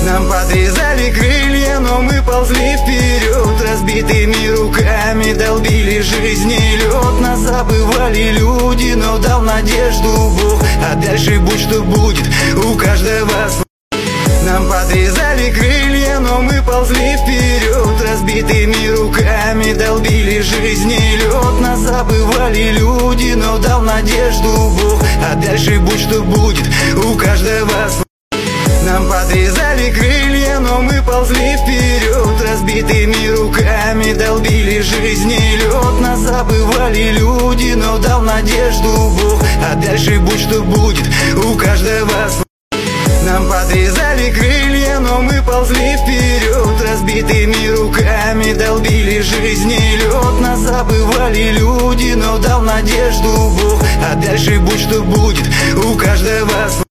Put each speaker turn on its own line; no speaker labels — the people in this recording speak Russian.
Нам подрезали крылья, но мы ползли вперед. Разбитыми руками долбили жизни лед. Нас забывали люди, но дал надежду Бог. А дальше будь что будет, у каждого свой. Нам подрезали крылья, но мы ползли вперед. Разбитыми руками долбили жизни лед. Нас забывали люди, но дал надежду Бог. А дальше будь что будет, у каждого свой. Нам подрезали крылья, но мы ползли вперед. Разбитыми руками долбили жизни лед. Нас забывали люди, но дал надежду Бог. А дальше будь что будет, у каждого свой. Нам подрезали крылья, но мы ползли вперед. Разбитыми руками долбили жизни лед. Нас забывали люди, но дал надежду Бог. А дальше будь что будет, у каждого свой.